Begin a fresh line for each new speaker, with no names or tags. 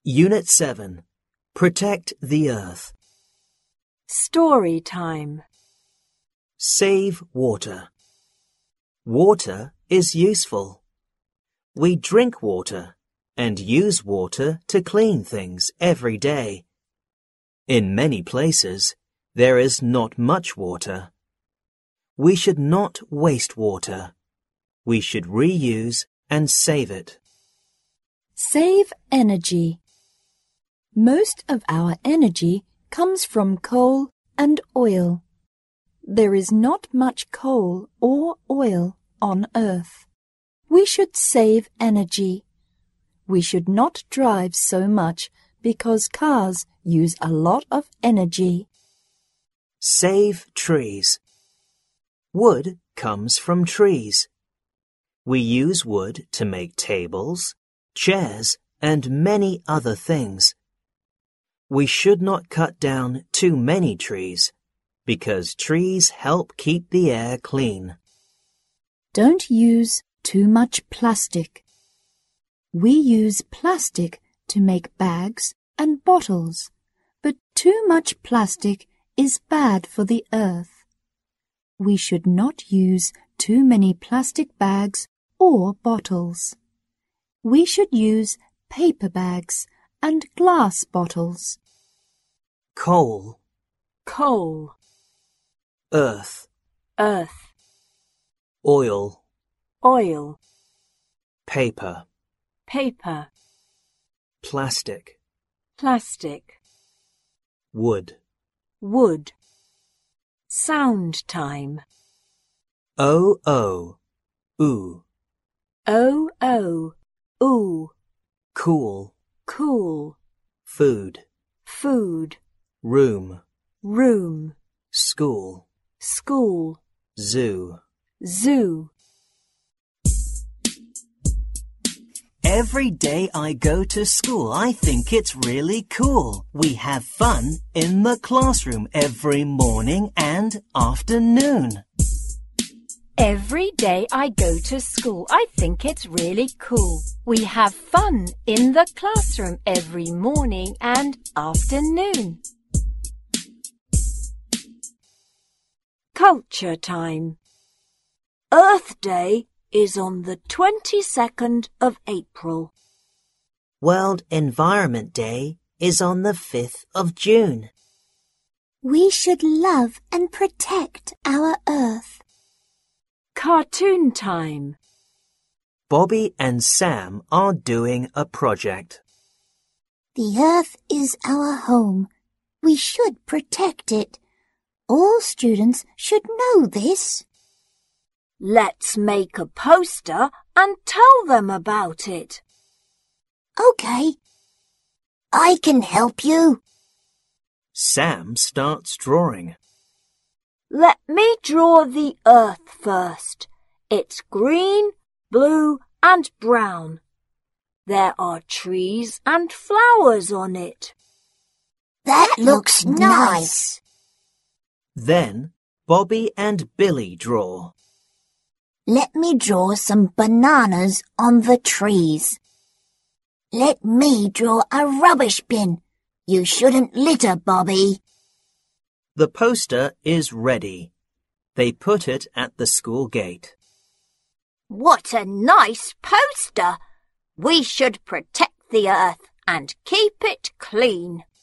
Unit 7. Protect the Earth.
Story time.
Save water. Water is useful. We drink water and use water to clean things every day. In many places, there is not much water. We should not waste water. We should reuse and save it.
Save energy. Most of our energy comes from coal and oil. There is not much coal or oil on Earth. We should save energy. We should not drive so much because cars use a lot of energy.
Save trees. Wood comes from trees. We use wood to make tables, chairs, and many other things. We should not cut down too many trees because trees help keep the air clean.
Don't use too much plastic. We use plastic to make bags and bottles, but too much plastic is bad for the earth. We should not use too many plastic bags or bottles. We should use paper bags and glass bottles.
Coal.
Coal.
Earth.
Earth.
Oil.
Oil.
Paper.
Paper.
Plastic.
Plastic.
Wood.
Wood. Sound time.
O-O. Ooh.
O-O. Ooh.
Cool.
Cool.
Food.
Food.
Room.
Room.
School.
School.
Zoo.
Zoo.
Every day I go to school, I think it's really cool. We have fun in the classroom every morning and afternoon.
Every day I go to school, I think it's really cool. We have fun in the classroom every morning and afternoon. Culture time. Earth Day is on the 22nd of April.
World Environment Day is on the 5th of June.
We should love and protect our Earth.
Cartoon time.
Bobby and Sam are doing a project.
The Earth is our home. We should protect it. All students should know this.
Let's make a poster and tell them about it.
Okay. I can help you.
Sam starts drawing.
Let me draw the Earth first. It's green, blue, and brown. There are trees and flowers on it.
That looks nice.
Then Bobby and Billy draw.
Let me draw some bananas on the trees. Let me draw a rubbish bin. You shouldn't litter, Bobby.
The poster is ready. They put it at the school gate.
What a nice poster! We should protect the Earth and keep it clean.